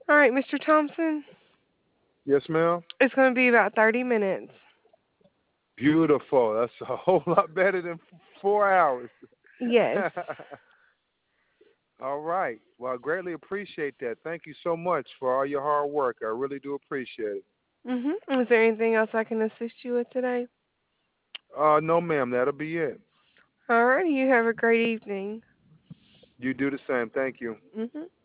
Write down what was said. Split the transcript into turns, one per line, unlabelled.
All right, Mr. Thompson.
Yes, ma'am.
It's going to be about 30 minutes.
Beautiful. That's a whole lot better than 4 hours.
Yes.
All right. Well, I greatly appreciate that. Thank you so much for all your hard work. I really do appreciate it.
Mhm. Is there anything else I can assist you with today?
No, ma'am. That'll be it.
All right. You have a great evening.
You do the same. Thank you.
Mhm.